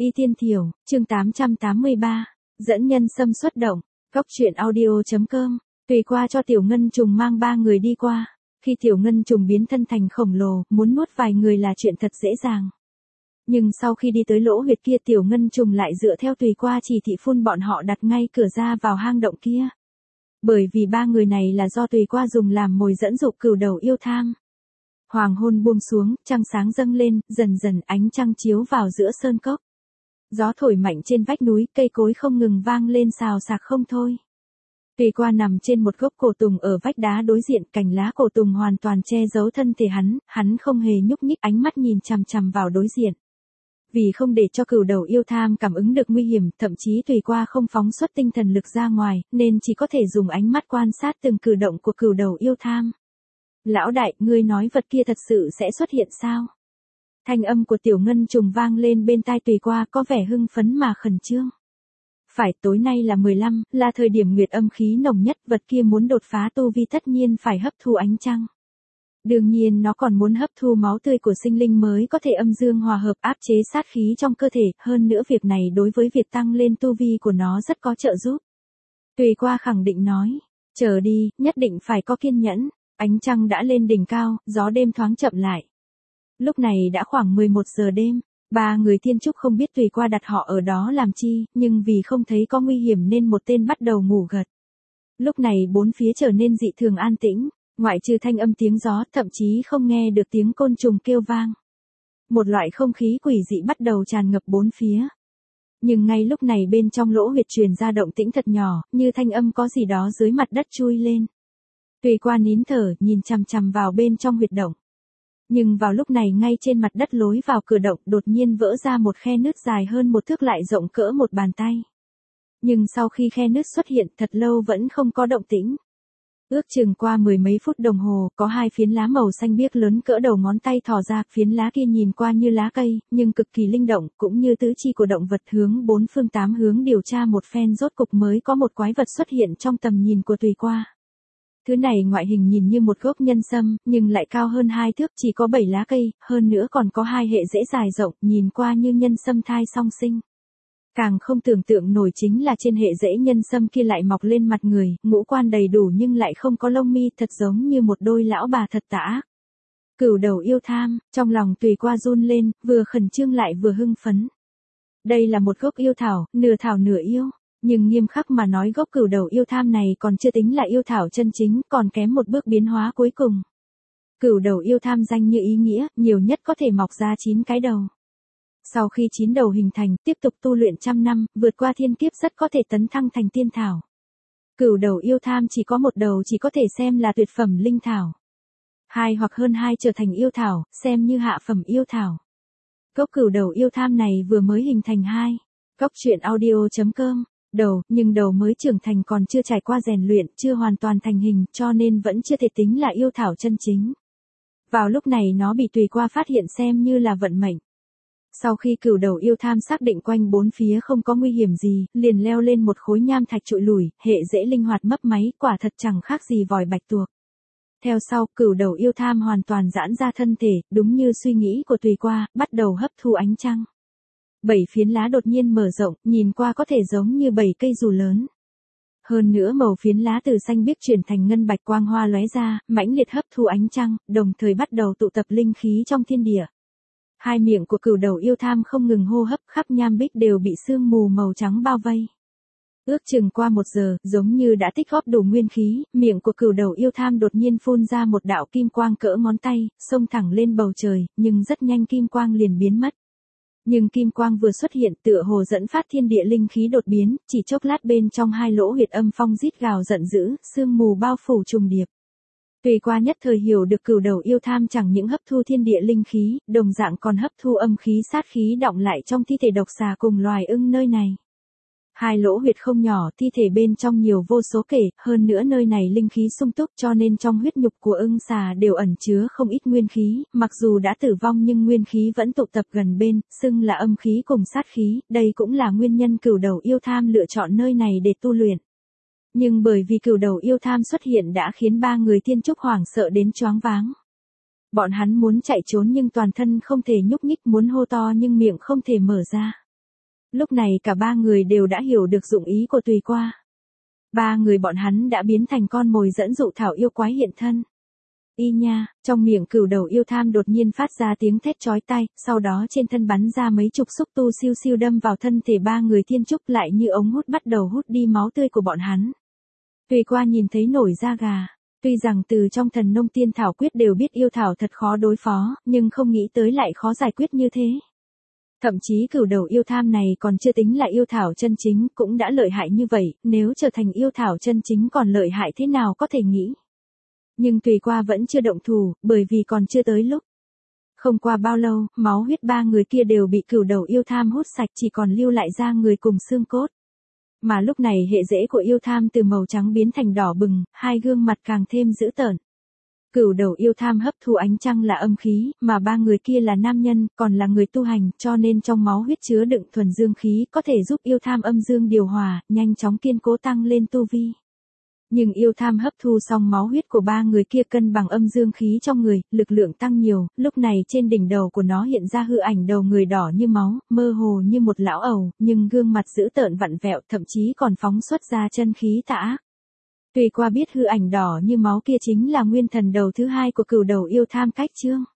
Y Tiên Thiểu, chương 883, dẫn nhân xâm xuất động, góc truyện audio.com, tùy qua cho Tiểu Ngân Trùng mang 3 người đi qua. Khi Tiểu Ngân Trùng biến thân thành khổng lồ, muốn nuốt vài người là chuyện thật dễ dàng. Nhưng sau khi đi tới lỗ huyệt kia, Tiểu Ngân Trùng lại dựa theo tùy qua chỉ thị phun bọn họ đặt ngay cửa ra vào hang động kia. Bởi vì 3 người này là do tùy qua dùng làm mồi dẫn dụ cừu đầu yêu tham. Hoàng hôn buông xuống, trăng sáng dâng lên, dần dần ánh trăng chiếu vào giữa sơn cốc. Gió thổi mạnh trên vách núi, cây cối không ngừng vang lên xào xạc không thôi. Tùy qua nằm trên một gốc cổ tùng ở vách đá đối diện, cành lá cổ tùng hoàn toàn che giấu thân thể hắn không hề nhúc nhích, ánh mắt nhìn chằm chằm vào đối diện. Vì không để cho cừu đầu yêu tham cảm ứng được nguy hiểm, thậm chí tùy qua không phóng xuất tinh thần lực ra ngoài, nên chỉ có thể dùng ánh mắt quan sát từng cử động của cừu đầu yêu tham. Lão đại, ngươi nói vật kia thật sự sẽ xuất hiện sao? Thanh âm của Tiểu Ngân Trùng vang lên bên tai tùy qua, có vẻ hưng phấn mà khẩn trương. Phải, tối nay là 15, là thời điểm nguyệt âm khí nồng nhất, vật kia muốn đột phá tu vi tất nhiên phải hấp thu ánh trăng. Đương nhiên nó còn muốn hấp thu máu tươi của sinh linh mới có thể âm dương hòa hợp, áp chế sát khí trong cơ thể, hơn nữa việc này đối với việc tăng lên tu vi của nó rất có trợ giúp. Tùy qua khẳng định nói, chờ đi, nhất định phải có kiên nhẫn. Ánh trăng đã lên đỉnh cao, gió đêm thoáng chậm lại. Lúc này đã khoảng 11 giờ đêm, 3 người thiên trúc không biết tùy qua đặt họ ở đó làm chi, nhưng vì không thấy có nguy hiểm nên một tên bắt đầu ngủ gật. Lúc này bốn phía trở nên dị thường an tĩnh, ngoại trừ thanh âm tiếng gió, thậm chí không nghe được tiếng côn trùng kêu vang. Một loại không khí quỷ dị bắt đầu tràn ngập bốn phía. Nhưng ngay lúc này bên trong lỗ huyệt truyền ra động tĩnh thật nhỏ, như thanh âm có gì đó dưới mặt đất chui lên. Tùy qua nín thở, nhìn chằm chằm vào bên trong huyệt động. Nhưng vào lúc này ngay trên mặt đất lối vào cửa động đột nhiên vỡ ra một khe nứt dài hơn 1 thước lại rộng cỡ một bàn tay. Nhưng sau khi khe nứt xuất hiện thật lâu vẫn không có động tĩnh. Ước chừng qua 10 mấy phút đồng hồ, có 2 phiến lá màu xanh biếc lớn cỡ đầu ngón tay thò ra, phiến lá kia nhìn qua như lá cây, nhưng cực kỳ linh động, cũng như tứ chi của động vật, hướng 4 phương 8 hướng điều tra một phen rốt cục mới có một quái vật xuất hiện trong tầm nhìn của tùy qua. Thứ này ngoại hình nhìn như một gốc nhân sâm, nhưng lại cao hơn 2 thước, chỉ có 7 lá cây, hơn nữa còn có 2 hệ rễ dài rộng, nhìn qua như nhân sâm thai song sinh. Càng không tưởng tượng nổi chính là trên hệ rễ nhân sâm kia lại mọc lên mặt người, ngũ quan đầy đủ nhưng lại không có lông mi, thật giống như một đôi lão bà thật tà ác. Cừu đầu yêu tham, trong lòng tùy qua run lên, vừa khẩn trương lại vừa hưng phấn. Đây là một gốc yêu thảo, nửa thảo nửa yêu. Nhưng nghiêm khắc mà nói gốc cừu đầu yêu tham này còn chưa tính là yêu thảo chân chính, còn kém một bước biến hóa cuối cùng. Cừu đầu yêu tham danh như ý nghĩa, nhiều nhất có thể mọc ra 9 cái đầu. Sau khi 9 đầu hình thành, tiếp tục tu luyện trăm năm, vượt qua thiên kiếp rất có thể tấn thăng thành tiên thảo. Cừu đầu yêu tham chỉ có một đầu chỉ có thể xem là tuyệt phẩm linh thảo. 2 hoặc hơn 2 trở thành yêu thảo, xem như hạ phẩm yêu thảo. Gốc cừu đầu yêu tham này vừa mới hình thành 2. Góc truyện audio.com. Nhưng đầu mới trưởng thành còn chưa trải qua rèn luyện, chưa hoàn toàn thành hình, cho nên vẫn chưa thể tính là yêu thảo chân chính. Vào lúc này nó bị tùy qua phát hiện xem như là vận mệnh. Sau khi cừu đầu yêu tham xác định quanh bốn phía không có nguy hiểm gì, liền leo lên một khối nham thạch trụi lủi, hệ dễ linh hoạt mấp máy, quả thật chẳng khác gì vòi bạch tuộc. Theo sau, cừu đầu yêu tham hoàn toàn giãn ra thân thể, đúng như suy nghĩ của tùy qua, bắt đầu hấp thu ánh trăng. 7 phiến lá đột nhiên mở rộng, nhìn qua có thể giống như 7 cây dù lớn. Hơn nữa màu phiến lá từ xanh biếc chuyển thành ngân bạch, quang hoa lóe ra, mãnh liệt hấp thu ánh trăng, đồng thời bắt đầu tụ tập linh khí trong thiên địa. 2 miệng của cừu đầu yêu tham không ngừng hô hấp, khắp nham bích đều bị sương mù màu trắng bao vây. Ước chừng qua 1 giờ, giống như đã tích góp đủ nguyên khí, miệng của cừu đầu yêu tham đột nhiên phun ra một đạo kim quang cỡ ngón tay, xông thẳng lên bầu trời, nhưng rất nhanh kim quang liền biến mất. Nhưng kim quang vừa xuất hiện tựa hồ dẫn phát thiên địa linh khí đột biến, chỉ chốc lát bên trong 2 lỗ huyệt âm phong rít gào giận dữ, sương mù bao phủ trùng điệp. Tùy qua nhất thời hiểu được cừu đầu yêu tham chẳng những hấp thu thiên địa linh khí, đồng dạng còn hấp thu âm khí sát khí đọng lại trong thi thể độc xà cùng loài ưng nơi này. 2 lỗ huyệt không nhỏ, thi thể bên trong nhiều vô số kể, hơn nữa nơi này linh khí sung túc cho nên trong huyết nhục của ưng xà đều ẩn chứa không ít nguyên khí, mặc dù đã tử vong nhưng nguyên khí vẫn tụ tập gần bên, xưng là âm khí cùng sát khí, đây cũng là nguyên nhân cừu đầu yêu tham lựa chọn nơi này để tu luyện. Nhưng bởi vì cừu đầu yêu tham xuất hiện đã khiến 3 người thiên trúc hoảng sợ đến choáng váng. Bọn hắn muốn chạy trốn nhưng toàn thân không thể nhúc nhích, muốn hô to nhưng miệng không thể mở ra. Lúc này cả ba người đều đã hiểu được dụng ý của Tùy Qua. Ba người bọn hắn đã biến thành con mồi dẫn dụ thảo yêu quái hiện thân. Y nha, trong miệng cửu đầu yêu tham đột nhiên phát ra tiếng thét chói tai, sau đó trên thân bắn ra mấy chục xúc tu siêu siêu đâm vào thân thể ba người thiên trúc lại như ống hút bắt đầu hút đi máu tươi của bọn hắn. Tùy Qua nhìn thấy nổi da gà, tuy rằng từ trong thần nông tiên thảo quyết đều biết yêu thảo thật khó đối phó, nhưng không nghĩ tới lại khó giải quyết như thế. Thậm chí cửu đầu yêu tham này còn chưa tính là yêu thảo chân chính, cũng đã lợi hại như vậy, nếu trở thành yêu thảo chân chính còn lợi hại thế nào có thể nghĩ. Nhưng Tùy Qua vẫn chưa động thủ, bởi vì còn chưa tới lúc. Không qua bao lâu, máu huyết ba người kia đều bị cửu đầu yêu tham hút sạch, chỉ còn lưu lại da người cùng xương cốt. Mà lúc này hệ rễ của yêu tham từ màu trắng biến thành đỏ bừng, hai gương mặt càng thêm dữ tợn. Cửu đầu yêu tham hấp thu ánh trăng là âm khí, mà ba người kia là nam nhân, còn là người tu hành, cho nên trong máu huyết chứa đựng thuần dương khí, có thể giúp yêu tham âm dương điều hòa, nhanh chóng kiên cố tăng lên tu vi. Nhưng yêu tham hấp thu xong máu huyết của ba người kia cân bằng âm dương khí trong người, lực lượng tăng nhiều, lúc này trên đỉnh đầu của nó hiện ra hư ảnh đầu người đỏ như máu, mơ hồ như một lão ẩu, nhưng gương mặt dữ tợn vặn vẹo, thậm chí còn phóng xuất ra chân khí tà ác. Tùy Qua biết hư ảnh đỏ như máu kia chính là nguyên thần đầu thứ hai của cửu đầu yêu tham Cách Chương.